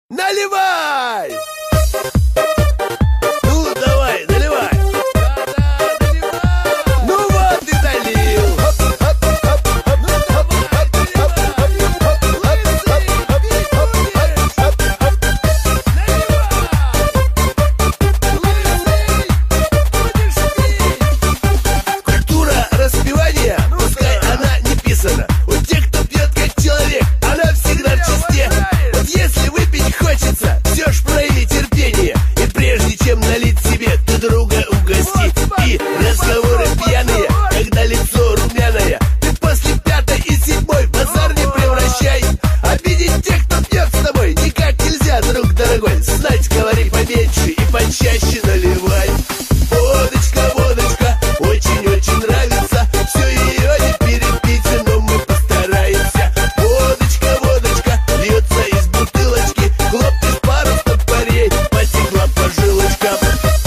Наливай! Ну, давай, наливай! Да-да, наливай! Ну вот и налил! Культура распивания, пускай она не писана, у тех, кто пьет как человек, она всегда в чисте. Вот если выпить хочется, все ж прояви терпение, и прежде чем налить себе, ты друга угости. И разговоры пьяные, когда лицо румяное, ты после пятой и седьмой базар не превращай. Обидеть тех, кто пьет с тобой, никак нельзя, друг дорогой. Знать, говори поменьше и почаще наливай. Водочка, водочка, очень-очень нравится, все ее не перепить, но мы постараемся. Водочка, водочка, льется из бутылочки, хлопнешь пару стопорей, потекла по жилочкам.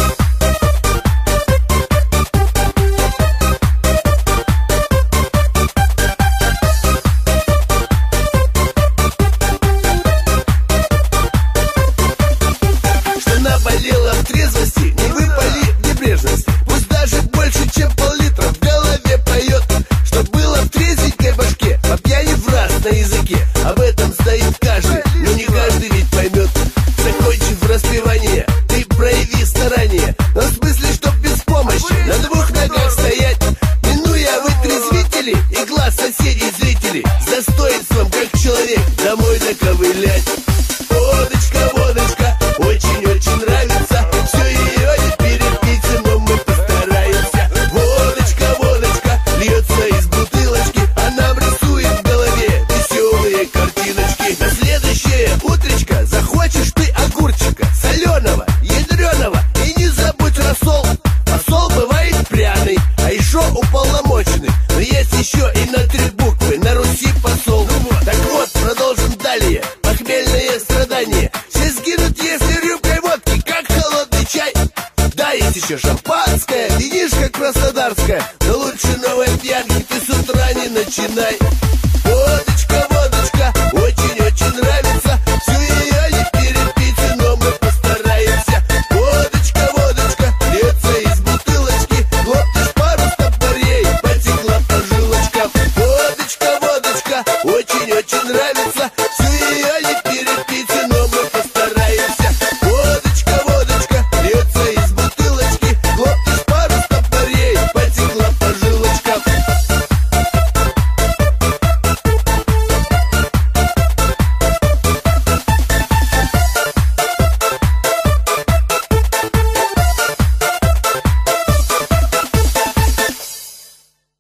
Что наболело в трезвости, не выпали в небрежность. Пусть даже больше, чем пол-литра в голове поет. Что было в трезвенькой башке, по пьяни в раз на языке. Об этом стоит каждый, но не каждый ведь поймет. Закончив распевание, ты прояви старание, но в смысле, чтоб без помощи на двух ногах стоять, минуя вытрезвители и глаз соседей зрителей, с достоинством, как человек, домой доковылять. Водочка, водочка, очень-очень нравится, все ее не перепить, но мы постараемся. Водочка, водочка, льется из бутылочки, а нам рисует в голове веселые картиночки. На следующее утречко захочешь ты огурчика, соленого, ядреного, и не забудь рассол. Посол бывает пряный, а еще уполномоченный, но есть еще и на 3 буквы, на Руси посол. Так вот, продолжим далее, похмельное страдание. Все сгинут, если рюмкой водки, как холодный чай. Да, есть еще шампанское, винишко краснодарское, но лучше новой пьянки ты с утра не начинай.